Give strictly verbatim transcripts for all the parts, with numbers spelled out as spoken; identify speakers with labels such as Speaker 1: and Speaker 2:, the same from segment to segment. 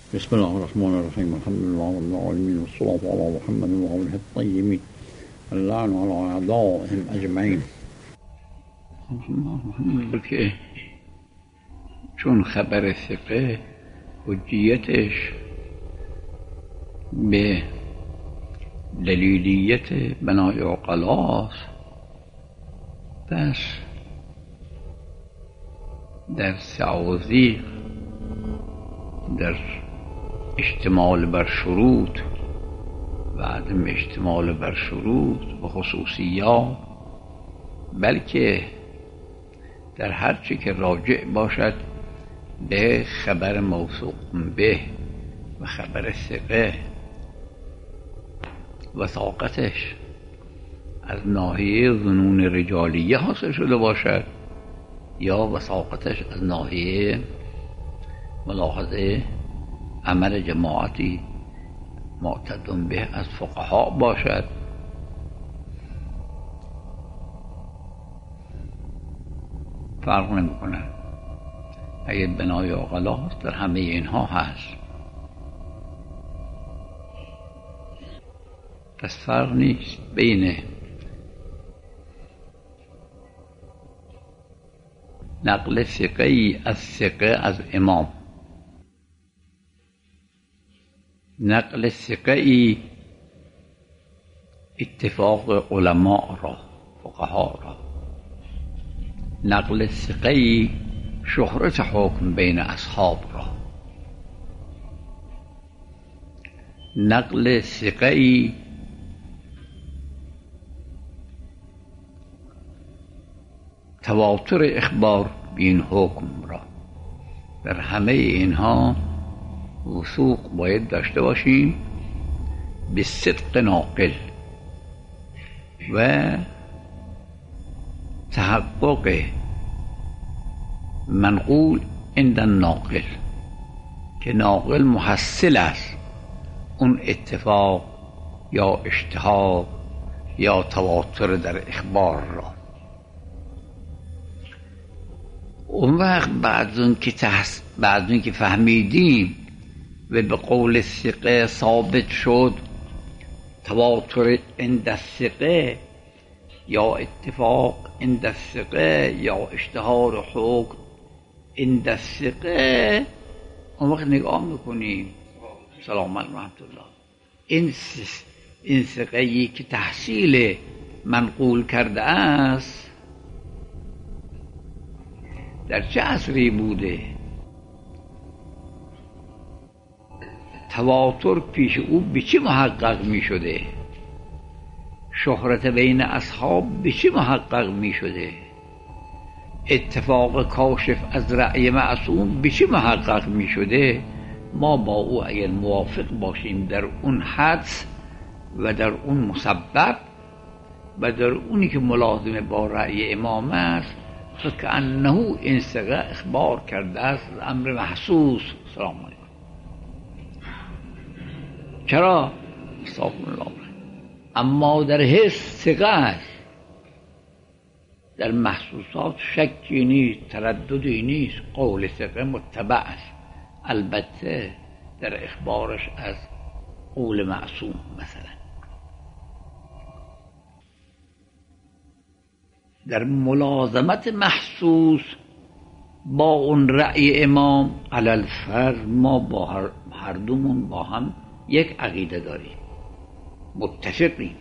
Speaker 1: بسم الله الرحمن الرحيم. الحمد لله رب العالمين والصلاة على محمد وآله الطيبين اللعن على أعدائهم أجمعين. که چون خبر ثقه حجیتش به دلیلیت بنای عقلاست، پس در تعاضی در اشتمال بر شروط و عدم اشتمال بر شروط و خصوصیات، بلکه در هر چی که راجع باشد به خبر موثوق به و خبر ثقه، وثاقتش از ناحیه ظنون رجالیه حاصل شده باشد یا وثاقتش از ناحیه ملاحظه عمل جماعتی معتدون به از فقها باشد، فرق نمی کنه. اگه بنای عقلاست در همه اینها هست، پس فرق نیست بین نقل ثقه‌ای از ثقه از امام، نقل ثقه‌ای اتفاق علماء را فقها را، نقل ثقه‌ای شهرت حکم بین اصحاب را، نقل ثقه‌ای تواتر اخبار بین حکم را. در همه اینها وثوق باید داشته باشیم به صدق ناقل و تحقق منقول عند الناقل، که ناقل محصل است اون اتفاق یا اشتهار یا تواتر در اخبار را. اون وقت بعد اون که تحس... بعد اون که فهمیدیم و به قول ثقه ثابت شد تواتر عند الثقه یا اتفاق عند الثقه یا اشتهار حکم عند الثقه، اون وقت نگاه میکنیم سلام علیکم رحمت الله، این این ثقه‌ای که تحصیل منقول کرده است در چه عصری بوده، تواتر پیش او به چی محقق می شده، شهرت بین اصحاب به چی محقق می شده، اتفاق کاشف از رأی معصوم به چی محقق می شده. ما با او اگر موافق باشیم در اون حدس و در اون مسبب و در اونی که ملازم با رأی امام است، فکأنه این ثقه اخبار کرده است امر محسوس. سلام علیکم. چرا؟ استغفر الله. اما در حس ثقه است، در محسوسات شکی نیست، ترددی نیست، قول ثقه متبع است، البته در اخبارش از قول معصوم مثلا. در ملازمت محسوس با اون رأی امام علی الفرض ما با هر, هر دومون با هم یک عقیده داریم، متفقیم.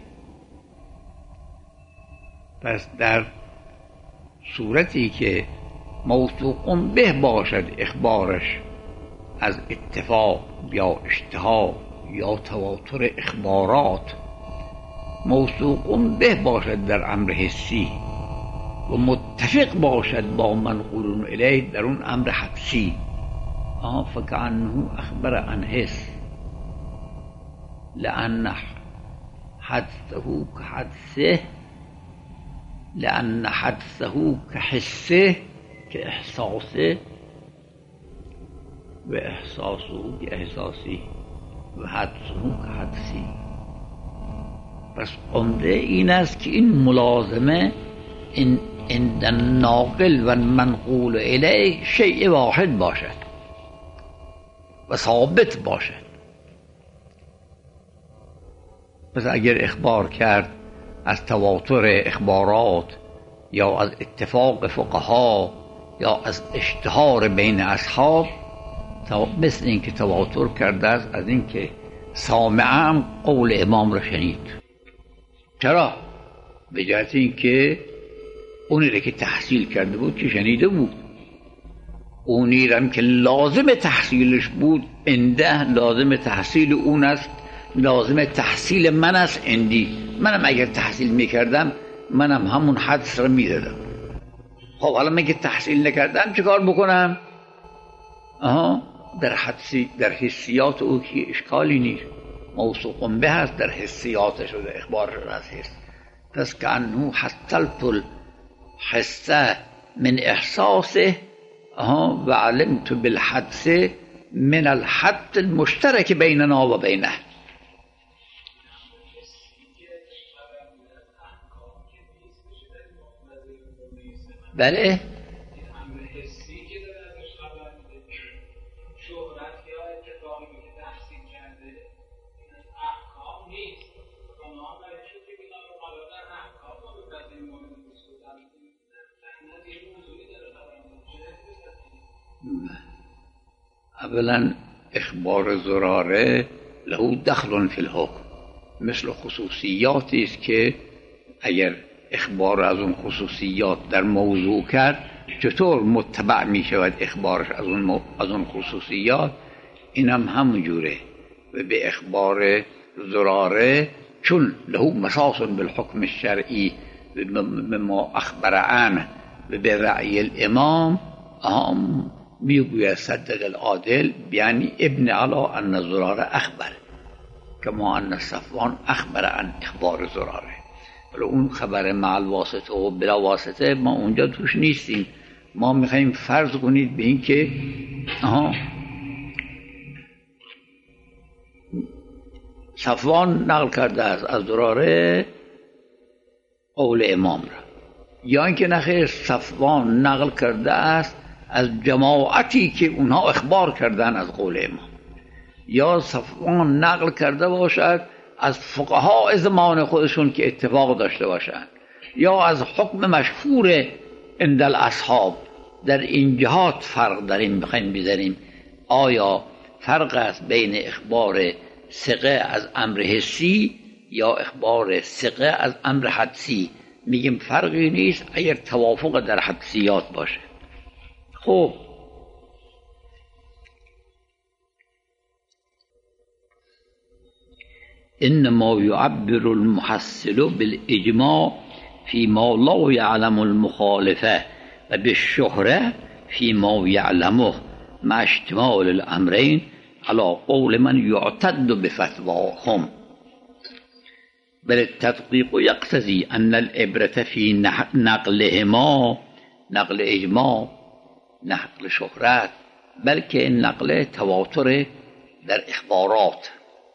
Speaker 1: پس در صورتی که موثوق به باشد اخبارش از اتفاق یا اشتهار یا تواتر اخبارات، موثوق به باشد در امر حسی و متفق باشد با منقول الیه در اون امر حدسی، فکأنه اخبر عن حس، لأن حدثه كحدثه لأن حدثه كحسه كإحساسه و احساسه كإحساسه و حدثه كحدثه. پس عمده این است که این ملازمه این عند الناقل و المنقول الیه شیء واحد باشد. و ثابت باشد. پس اگر اخبار کرد از تواتر اخبارات یا از اتفاق فقها یا از اشتهار بین اصحاب، مثل این که تواتر کرده است از این که سامعم قول امام را شنید. چرا؟ به جهت این که اونی را که تحصیل کرده بود که شنیده بود، اونی را که لازم تحصیلش بود انده لازم تحصیل اون است، لازم تحصیل من است اندی. منم اگر تحصیل میکردم منم همون حدس را میدادم. خب حالا من که تحصیل نکردم چه کار بکنم؟ آها در حدسی در حسیات او که اشکالی نیست، موثوق به هست در حسیاتش و در اخبارش از حس. پس که انو حصلت الحسه من احساسه و علمت بالحدس من الحد المشترک بیننا و بینه. بله اولا اخبار زراره له دخل فی الحکم، مثل خصوصیاتی است که اگر اخبار از اون خصوصیات در موضوع کرد چطور متبع می شود اخبارش از اون, مو... از اون خصوصیات. این هم همون جوره. و به اخبار زراره چون له مساس بالحکم الشرعی بما اخبر عنه و به رأی الامام هم میگوید صدق العادل یعنی ابن علا ان زراره اخبر کما ان صفوان اخبر عن اخبار زراره. ولی اون خبر مع الواسطه و بلا واسطه ما اونجا توش نیستیم. ما میخواییم فرض کنید به این که آها صفوان نقل کرده است از زراره قول امام را، یا اینکه نخیر صفوان نقل کرده است از جماعتی که اونها اخبار کردن از قول امام، یا صفوان نقل کرده باشد از فقها زمان خودشون که اتفاق داشته باشند، یا از حکم مشهور عند الاصحاب. در این جهات فرق داریم بخوایم بزنیم آیا فرق است بین اخبار ثقه از امر حسی یا اخبار ثقه از امر حدسی. میگیم فرقی نیست اگر توافق در حدسیات باشه. خب انما يعبر المحصل بالاجماع فيما لا يعلم المخالفه و بالشهره فيما يعلمه مع اشتمال الامرين على قول من يعتد بفتواهم. بل التدقيق يقتضي ان العبرة في نقلهما نقل اجماع نقل شهرت بلکه نقل تواتر در اخبارات.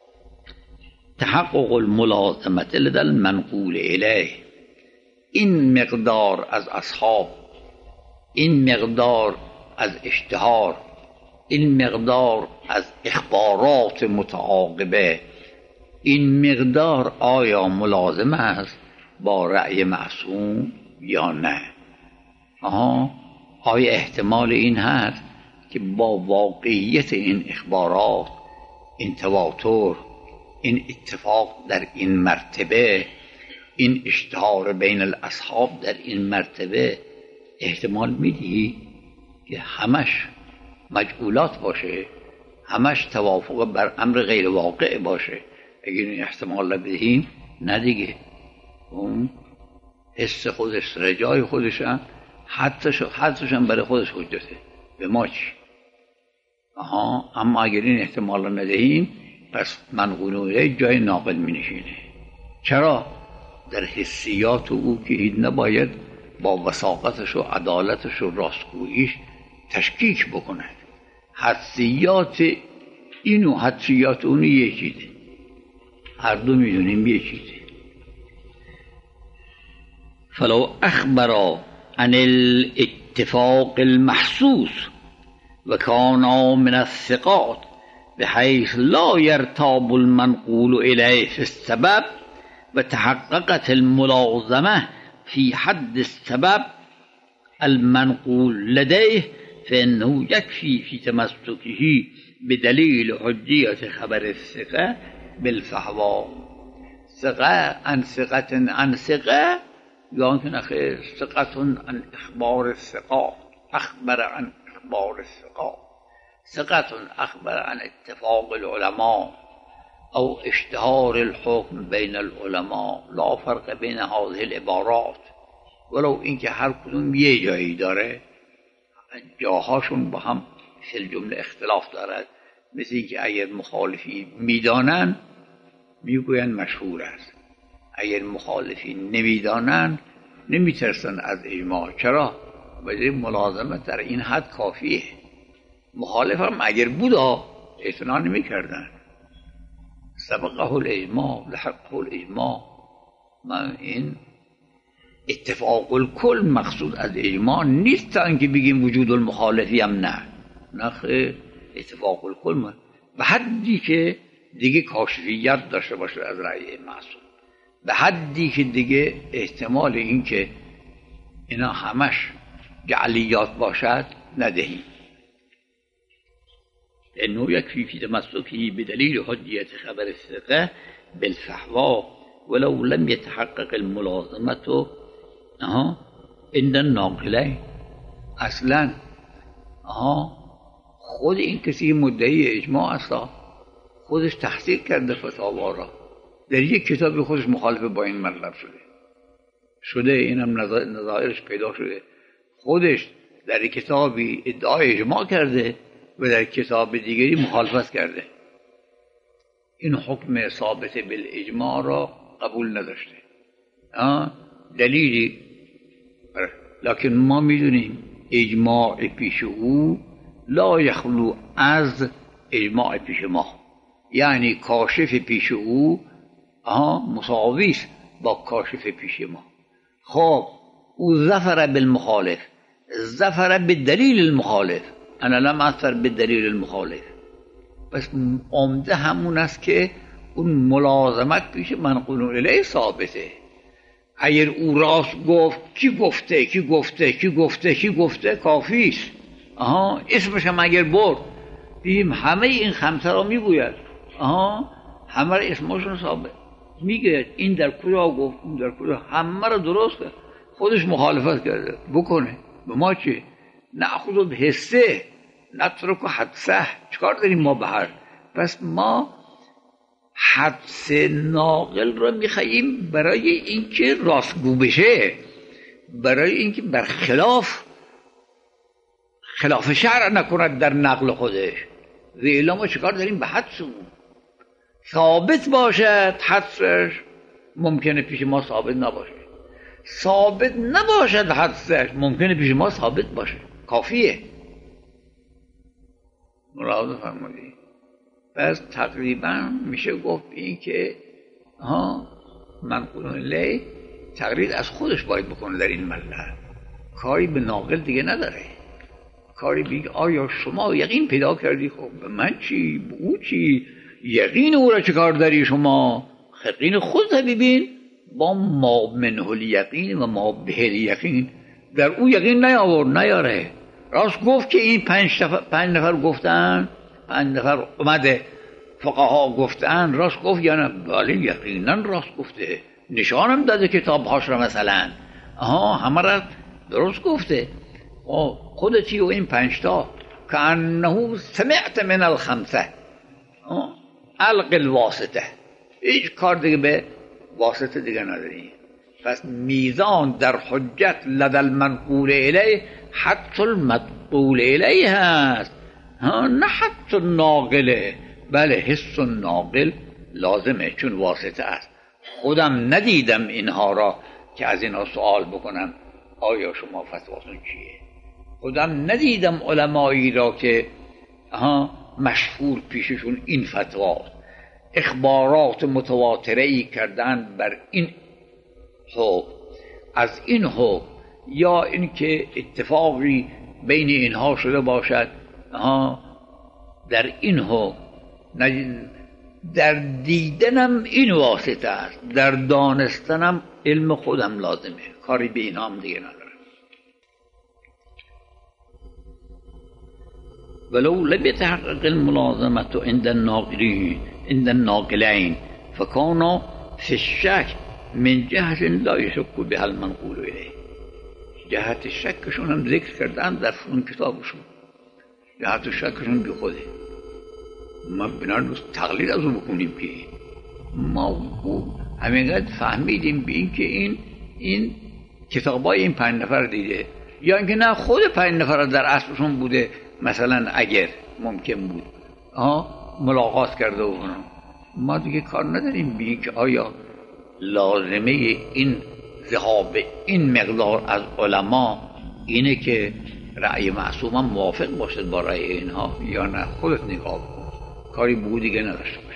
Speaker 1: تحقق الملازمة لدى المنقول الیه، این مقدار از اصحاب، این مقدار از اشتهار، این مقدار از اخبارات متعاقبه، این مقدار آیا ملازم است با رأی معصوم یا نه؟ آها آیا احتمال این هست که با واقعیت این اخبارات، این تواتر، این اتفاق در این مرتبه، این اشتهار بین الاصحاب در این مرتبه احتمال میدی که همش مجعولات باشه، همش توافق بر امر غیر واقع باشه؟ اگر این احتمال بدهیم نه دیگه، اون حس خودش رجای خودشن، حدسش هم برای خودش حجته، به ما چی؟ آها اما اگر این احتمال ندهیم پس منقول جای ناقل می نشینه. چرا؟ در حسیات او که هیچ نباید با وثاقتش و عدالتش و راستگوییش تشکیک بکند. حدسیات این و حدسیات اونی یه چیزه، هر دو میدونیم یه چیزه. فلو اخبر عن الاتفاق المحسوس و کانا من الثقات بحيث لا يرتاب المنقول إليه في السبب وتحققت الملازمة في حد السبب المنقول لديه، فإنه يكفي في تمسكه بدليل حجية خبر الثقة بالفحوى. ثقة عن ثقة عن ثقة، يمكن أخير ثقة عن إخبار الثقات، أخبر عن إخبار الثقات. ثقة أخبر عن اتفاق العلماء أو اشتهار الحكم بين العلماء. لا فرق بين هذه العبارات، ولو اینکه هر کدوم یه جایی داره، جاهاشون با هم فی الجمله اختلاف دارد. مثل اینکه اگر مخالفی میدانن میگوین مشهور است، اگر مخالفی نمیدانن نمیترسن از اجماع. چرا؟ ولی ملازمت در این حد کافیه. مخالف هم اگر بودا اعتنا نمیکردن. سبقه الاجماع لحقه الاجماع. من این اتفاق الکل مقصود از اجماع نیست تا اینکه بگیم وجود المخالفی هم نه. نه خیر، اتفاق الکل من به حدی که دیگه کاشفیت داشته باشه از رأی معصوم، به حدی که دیگه احتمال این که اینا همش جعلیات باشد ندهیم. لأنه يكفي في تمسكه بدليل حجية خبر الثقة بالفحوى ولو لم يتحقق الملازمة آها عند الناقلين. اصلا آها خود این کسی مدعی اجماع است، خودش تحقیق کرده فتاوا را، در یک کتابی خودش مخالف با این مطلب شده شده اینم نظائرش پیدا شده. خودش در کتابی ادعای اجماع کرده و در کتاب دیگری مخالفت کرده. این حکم ثابت بالاجماع را قبول نداشته. دلیلی، لکن ما میدونیم اجماع پیش او لا یخلو از اجماع پیش ما، یعنی کاشف پیش او مساوی است با کاشف پیش ما. خب او ظفر بالمخالف، ظفر بالدلیل المخالف، انا لم اظفر بالدلیل المخالف. بس عمده همون است که اون ملازمت پیش منقول الیه ثابته. اگر او راست گفت، کی گفته کی گفته کی گفته کی گفته کافی است. آها اسمش هم اگر برد بیم همه این خمسه را میگوید، آها همه را اسمشون ثابت میگه، این در کجا گفت اون در کجا، همه را درست کرد. خودش مخالفت کرده بکنه، به ما چی؟ نأخذ به حسه نترک حدسه. چکار داریم ما به هر؟ پس ما حدس ناقل را میخواییم برای اینکه راستگو بشه، برای اینکه برخلاف خلاف شرع نکند در نقل خودش. و الا ما چکار داریم به حدسمون؟ ثابت باشد حدسش ممکنه پیش ما ثابت نباشه، ثابت نباشد حدسش ممکنه پیش ما ثابت باشه. کافیه. ملاحظه فرمودید؟ پس تقریبا میشه گفت این که ها منقول الیه تقریر از خودش باید بکنه در این مطلب، کاری به ناقل دیگه نداره. کاری بگه آیا شما یقین پیدا کردی؟ خب به من چی؟ به او چی؟ یقین او را چه کار داری شما؟ یقین خود ببین با ما منه الیقین و ما به الیقین. در او یقین نیاورد، نیاره. راست گفت که این پنج نفر پنج نفر گفتن، پنج نفر اومده فقها گفتن، راست گفت یا نه؟ بله یقینا راست گفته، نشانم داده کتاب هاش را مثلا، آها همه را درست گفته. خودتی و این پنج تا که انه سمعت من الخمسه الق الواسطه، هیچ کار دیگه به واسطه دیگه نداری. پس میزان در حجت لدى المنقول الیه حدس المدقول الیه هست، نه حدس الناقله. بله حس الناقل لازمه چون واسطه است. خودم ندیدم اینها را که از اینها سوال بکنم آیا شما فتواتون چیه. خودم ندیدم علمایی را که ها مشهور پیششون این فتواست، اخبارات متواتره‌ای کردن بر این حکم، از این حکم، یا اینکه اتفاقی بین اینها شده باشد ها در این حکم در دیدنم این واسطه است، در دانستنم علم خودم لازمه، کاری به این هم دیگه ندارم. ولو لم يتحقق الملازمة عند الناقلين عند الناقلين فكان في الشك من جهة لا يشك بها المنقول إليه. جهت شکشون هم ذکر کردن در اون کتابشون، جهت شکشون بی خوده. ما بنابراین تقلید از اون بکنیم که ما همینقدر فهمیدیم به این که این این کتابای این پنج نفر دیده، یا اینکه نه خود پنج نفر در اصلشون بوده، مثلا اگر ممکن بود آه ملاقات کرده و ما دیگه کار نداریم به این که آیا لازمه این ذهاب این مقدار از علما اینه که رأی معصوم هم موافق باشد با رأی اینها یا نه. خودت نگاه کن، کاری بود دیگه نداشته باش.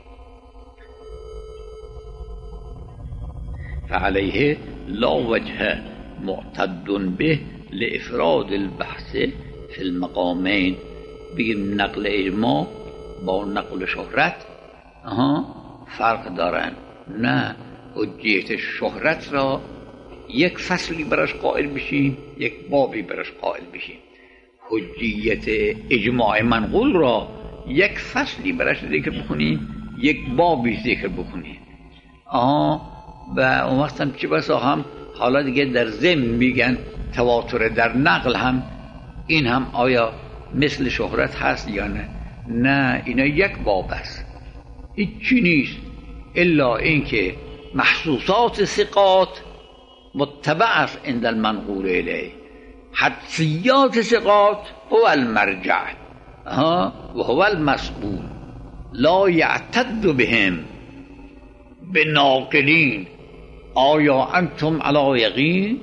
Speaker 1: فعليه لا وجه معتد به لافراد البحث فی المقامین. بگیم نقل اجماع با نقل شهرت آها فرق دارن. نه، حجیت شهرت را یک فصلی برش قائل بشیم، یک بابی برش قائل بشیم. حجیت اجماع منقول را یک فصلی برش ذکر بکنیم، یک بابی ذکر بکنیم. آها و اون وقت هم چه بسا هم حالا دیگه در ضمن میگن تواتر در نقل هم این هم آیا مثل شهرت هست یا نه؟ نه، اینا یک باب است، هیچی نیست الا اینکه محسوسات ثقات متبع است عند المنقول الیه، حدسیات ثقات هو المرجع ها و هو المسئول، لا یعتد بهم بناقلین. آیا انتم علی یقین؟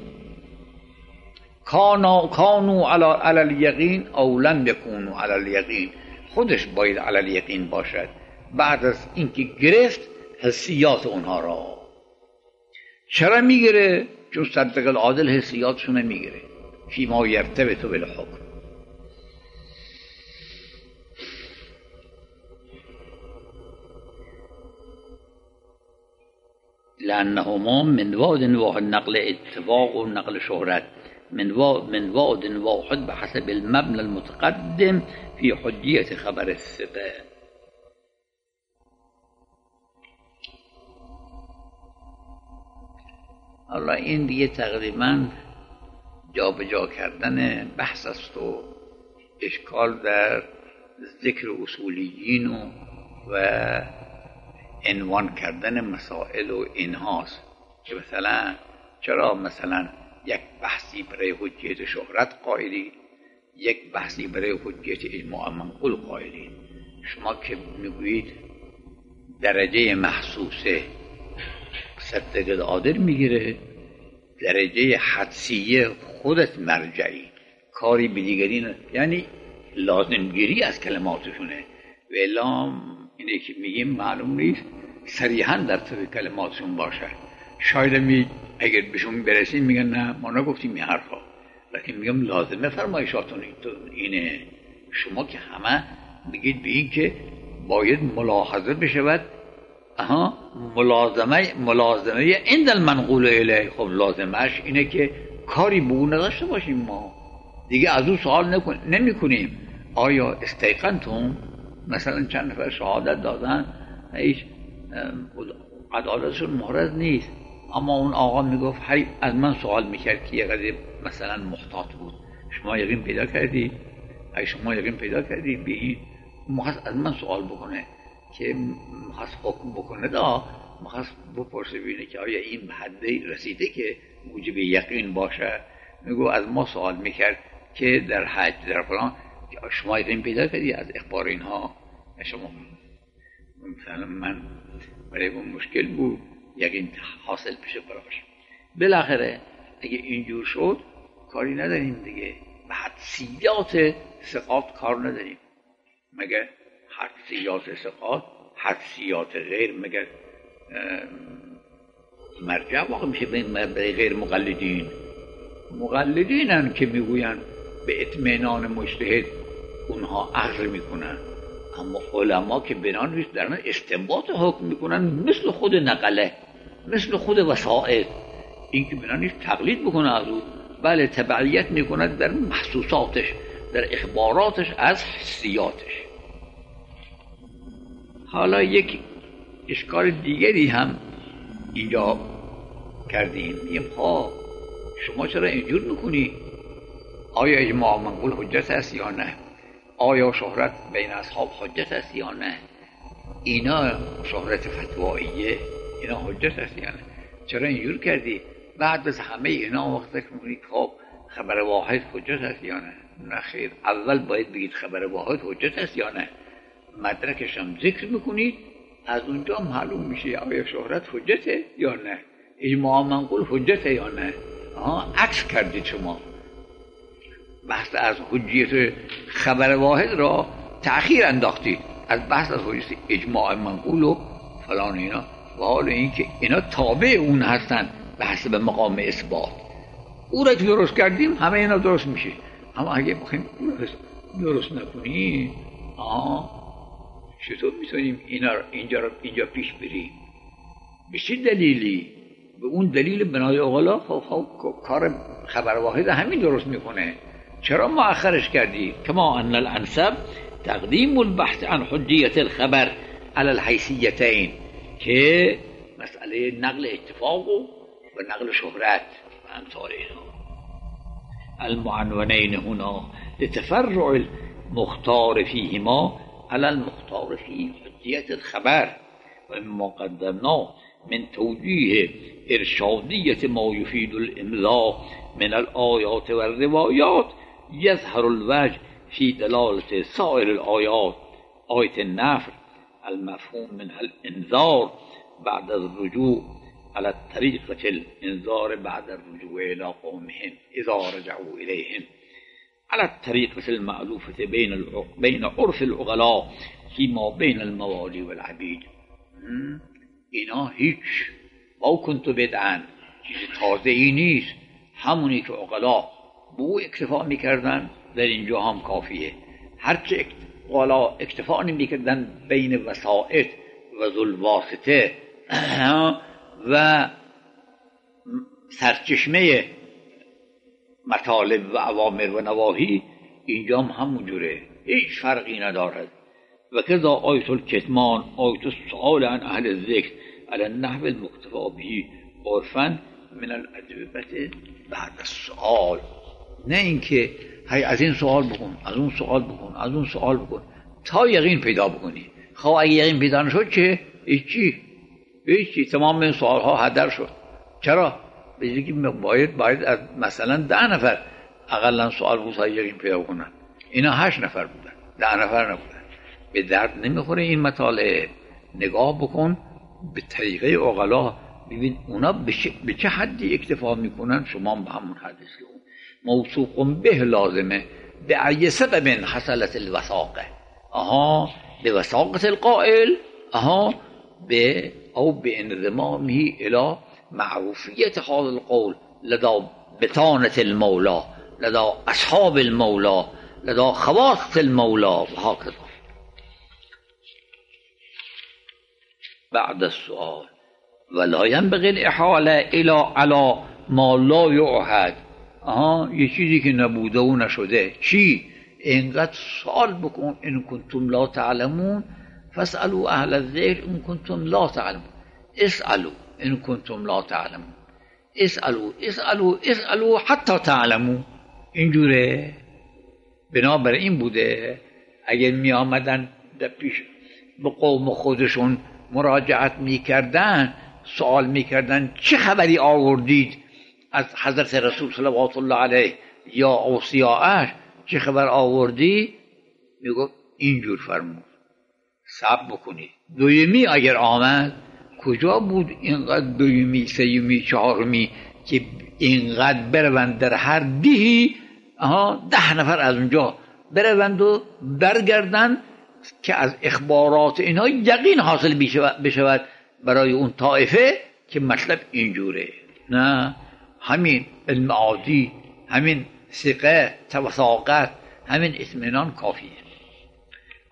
Speaker 1: کانو کانو علی علی الیقین او لم یکونوا علی الیقین. خودش باید علی الیقین باشد بعد از اینکه گرفت حسیات اونها را. چرا میگیره؟ چون صدق العادل حسیاتشون میگیره فیما یرتبط بالحکم. لأنهما من واد واحد، نقل اتفاق و نقل شهرت، من من واد واحد بحسب المبنى المتقدم في حجیت خبر الثقه. حالا این دیگه تقریبا جا به جا کردن بحث است و اشکال در ذکر اصولیین و, و عنوان کردن مسائل و اینهاست که مثلا چرا مثلا یک بحثی برای حجیت شهرت قائلی، یک بحثی برای حجیت اجماع منقول قائلی. شما که میگویید درجه محسوسه صدق العادل میگیره، درجه حدسیه خودت مرجعی، کاری به دیگری نه، یعنی لازمگیری از کلماتشونه. و الا اینه که میگیم معلوم نیست صریحا در طور کلماتشون باشه. شاید می اگر بهشون برسیم میگن نه ما نگفتیم این حرفا، لیکن میگم لازمه فرمایشاتون اینه. شما که همه میگید به این که باید ملاحظه بشود اها ملازمه ملازمه عند المنقول الیه. خب لازمش اینه که کاری به اون نداشته باشیم، ما دیگه از اون سوال نکن نمی کنیم آیا استیقنتم؟ مثلا چند نفر شهادت دادن هیچ عدالتشون محرز نیست، اما اون آقا میگفت هی از من سوال میکرد که یه قضیه مثلا محتاط بود، شما یقین پیدا کردی؟ هی شما یقین پیدا کردی به این؟ مخواست از من سوال بکنه که مخواست حکم بکنه، دا مخواست بپرسه بینه که آیا این به حدی رسیده که موجب یقین باشه. میگو از ما سوال میکرد که در حج در فلان شما یقین پیدا کردی از اخبار اینها؟ شما مثلا من برای اون مشکل بود یقین حاصل بشه براش. بالاخره اگه اینجور شد کاری نداریم دیگه، به حدسیات ثقات کار نداریم. مگر حدسیات ثقات حدسیات غیر مگر مرجع واقع میشه برای غیر مقلدین؟ مقلدینن که میگوین به اطمینان مجتهد اونها عرض میکنن، اما علما که بنا نیست در استنباط حکم میکنن مثل خود نقله، مثل خود وسائط، این که بنا نیست تقلید بکنه از او، بله تبعیت میکنه در محسوساتش، در اخباراتش از حسیاتش. حالا یک اشکال دیگری هم اینجا کردیم، میگیم ها شما چرا اینجور میکنی؟ آیا اجماع منقول حجت است یا نه؟ آیا شهرت بین اصحاب حجت است یا نه؟ اینا شهرت فتواییه، اینا حجت است یا نه؟ چرا اینجور کردی؟ بعد از همه اینا وقت فکر میکنی خب خبر واحد حجت است یا نه؟ نه خیر، اول باید بگید خبر واحد حجت است یا نه، مدرکش هم ذکر میکنید، از اونجا معلوم میشه آیا شهرت حجته یا نه، اجماع منقول حجته یا نه. آها عکس کردید شما، بحث از حجیت خبر واحد را تأخیر انداختید، از بحث از حجیت اجماع منقول و فلان اینا، و حال اینکه اینا تابع اون هستن به حسب مقام اثبات. او را که درست کردیم همه اینا درست میشه، اما اگه بخوایم درست نکنیم آه چطور میتونیم اینا اینجا را اینجا پیش بریم؟ به چه دلیلی؟ به اون دلیل بنای اغلا خب کار خبر واحد همین درست میکنه، چرا مؤخرش کردی؟ کما ان الانسب تقدیم البحث عن حجیت الخبر على الحیثیتین، که مسئله نقل اتفاق و نقل شهرت و امثال اینا المعنونین هنا لتفرع المختار فيهما على المختار في حجیت الخبر، و مما قدمنا من توجیه ارشادیت ما یفید الامضاء من الآیات و الروایات یظهر الوجه في دلالة سائر الآيات. آية النفر المفهوم منها الانذار بعد الرجوع على الطريقة الانذار بعد الرجوع إلى قومهم إذا رجعوا إليهم على الطريقة المألوفة بين بين عرف العقلاء فيما بين الموالي والعبيد. اینا هیچ او کنت بدعن چیز تازه ای نیست، همونی که عقلا به او اکتفا میکردن در اینجا هم کافیه. هرچه عقلا اکتفا نمیکردن بین وسائط و ذوالواسطه و سرچشمه مطالب و اوامر و نواهی، اینجا هم همون جوره، هیچ فرقی ندارد. و کذا آیت الکتمان آیت السؤال عن اهل الذکر على النحو المقتفى به عرفا من الأجوبة بعد السؤال. نه اینکه هی از این سوال بکن، از اون سوال بکن، از اون سوال بکن تا یقین پیدا بکنی. خب اگه یقین پیدا نشد چه؟ هیچی هیچی، تمام این سوال ها هدر شد. چرا؟ بگید که باید باید از مثلا ده نفر اقلا سوال بود تا یقین پیدا کنن، اینا هشت نفر بودن، ده نفر نبودن. به درد نمیخوره این مطالعه. نگاه بکن به طریقه عقلا، ببین اونا به چه حدی اکتفا میکنن، شما به همون حدی که اون موثوق به لازمه به ای سبب حصلت الوثاقه، اها به وثاقت القائل، اها به او به انضمامه الى معروفیت هذا القول لدى بطانة المولا، لدى اصحاب المولا، لدى خواص المولا و هكذا. بعد السؤال ولا ينبغي الاحاله الى على ما لا يعهد. آها یه چیزی که نبوده و نشده، چی؟ اینقدر سوال بکن ان کنتم لا تعلمون فاسالوا اهل الذکر ان کنتم لا تعلمون. اسالوا ان کنتم لا تعلمون، اسالوا اسالوا اسالوا حتی تعلموا. اینجوره. بنابراین این بوده اگر می آمدن در پیش به قوم خودشون مراجعت میکردن، سوال میکردن چه خبری آوردید از حضرت رسول صلوات الله علیه یا اوصیاءش، چه خبر آوردی؟ میگفت اینجور فرمود، صبر بکنید. دویمی اگر آمد، کجا بود اینقدر دویمی سیومی چهارمی که اینقدر بروند در هر دیهی آها ده نفر از اونجا بروند و برگردن که از اخبارات اینها یقین حاصل بشود برای اون طائفه که مطلب اینجوره. نه، همین علم عادی، همین ثقه، توثاقت، همین اطمینان کافیه.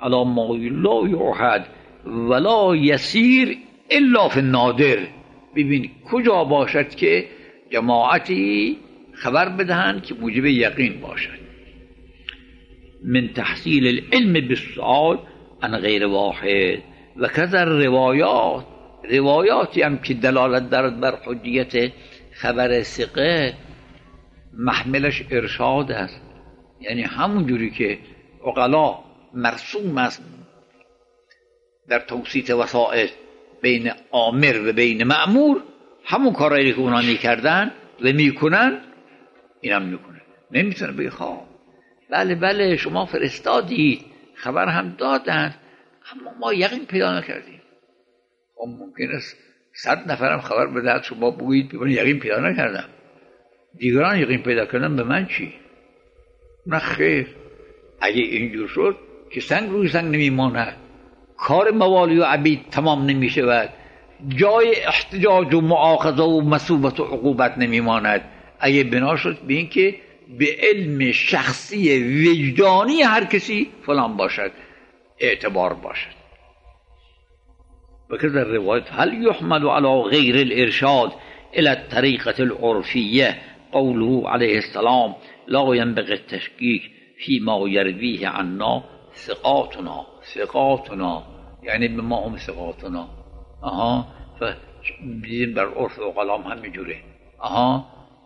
Speaker 1: علی ما لا یعهد ولا یسیر الا فی النادر. ببین کجا باشد که جماعتی خبر بدهند که موجب یقین باشد. من تحصیل العلم بالسؤال عن غیر واحد و کذا روایات، روایاتی هم که دلالت دارد بر حجیت خبر ثقه محملش ارشاد است، یعنی همون جوری که عقلا مرسوم است در توسیط وسائط بین آمر و بین مأمور، همون کارایی که اونا میکردن و میکنن این هم میکنه. نمیتونه بگه خواه بله بله شما فرستادید خبر هم دادن اما ما یقین پیدا نکردیم. خب ممکن است صد نفرم خبر بدهد شما بگویید ببینید یقین پیدا نکردم، دیگران یقین پیدا کردن به من چی؟ نه خیر، اگه اینجور شد که سنگ روی سنگ نمیماند، کار موالی و عبید تمام نمیشود، جای احتجاج و معاخذه و مثوبت و عقوبت نمیماند. اگه بنا شد به این که به علم شخصی وجدانی هر کسی فلان باشد اعتبار باشد. وكذا الرواية هل يحمل على غير الإرشاد إلى الطريقة العرفية قوله عليه السلام لا ينبغي التشكيك فيما يرويه عنا ثقاتنا. ثقاتنا يعني بما هم ثقاتنا. اها فبيزين بر عرف وقلام هم جوره. اها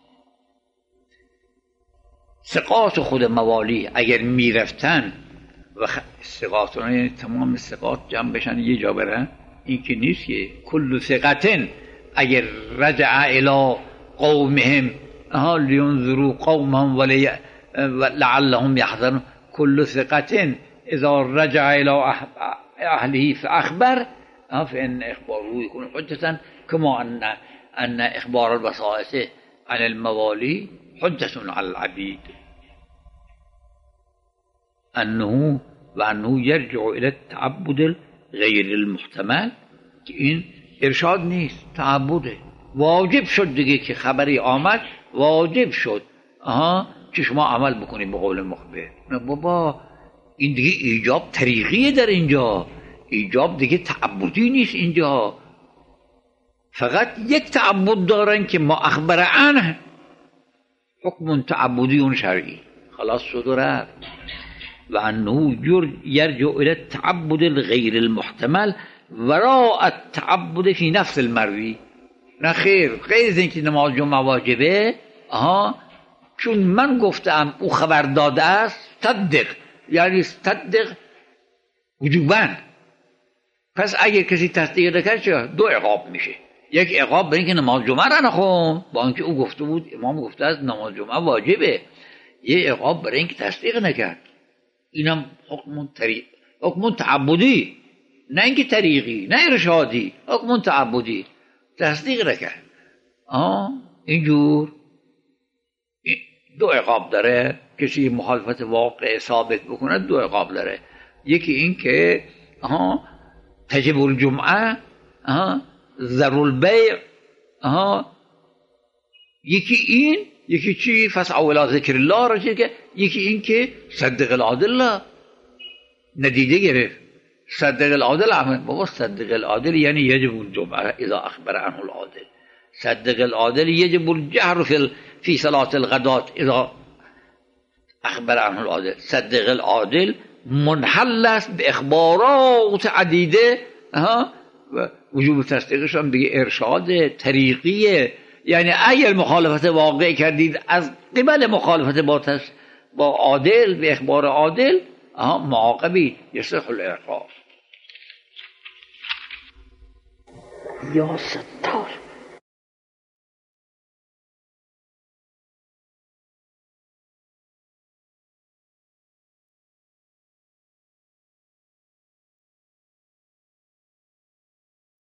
Speaker 1: ثقات خود موالی اگر میرفتن و ثقاتنا یعنی تمام ثقات جمع بشن یه جا برن، این که نیست که کل ثقتن اگر رجع الى قومهم ها لینظروا قومهم ولعلهم يحذرون، كل ثقة اذا رجع الى اهله فاخبر فان اخباره يكون حجة كما ان ان اخبار الوسائط عن الموالي حجة على العبيد. انه وانه يرجع الى التعبد غیر المحتمل که این ارشاد نیست، تعبده. واجب شد دیگه که خبری آمد، واجب شد آها که شما عمل بکنید به قول مخبر. نه بابا این دیگه ایجاب طریقیه در اینجا، ایجاب دیگه تعبدی نیست اینجا. فقط یک تعبد دارن که ما اخبر عنه حکم تعبدی اون شرعی خلاص شد و رفت. و انه یرجع الى التعبد الغیر المحتمل وراء التعبد فی نفس المروی. نه خیر، غیر از اینکه نماز جمعه واجبه آها چون من گفتم او خبر داده است صدق، یعنی صدق وجوباً. پس اگر کسی تصدیق نکرد چه؟ دو عقاب میشه. یک عقاب برای اینکه نماز جمعه را نخون با اینکه او گفته بود امام گفته است نماز جمعه واجبه، یک عقاب برای اینکه تصدیق نکرد. اینم حکم طریق، حکم تعبدی، نه اینکه طریقی نه ارشادی، حکم تعبدی تصدیق نکرد. آه اینجور دو عقاب داره. کسی مخالفت واقع ثابت بکنه دو عقاب داره. یکی این که آها تجب الجمعه آها ذر البیع آها، یکی این، یکی چی فسعوا الی ذکر الله را که یکی این که صدق العادل ندیده گرفت. صدق العادل عمل بابا، صدق العادل یعنی یجب الجمعه اذا اخبر عنه العادل. صدق العادل یجب الجهر فی فی صلاه الغداة اذا اخبر عنه العادل. صدق العادل منحل است به اخبارات عدیده ها و وجوب تصدیقش هم دیگه ارشاد طریقیه. یعنی اگر مخالفت واقع کردید از قبل مخالفت با تس با عادل به اخبار عادل آها معاقبید، یصح العقاب. یا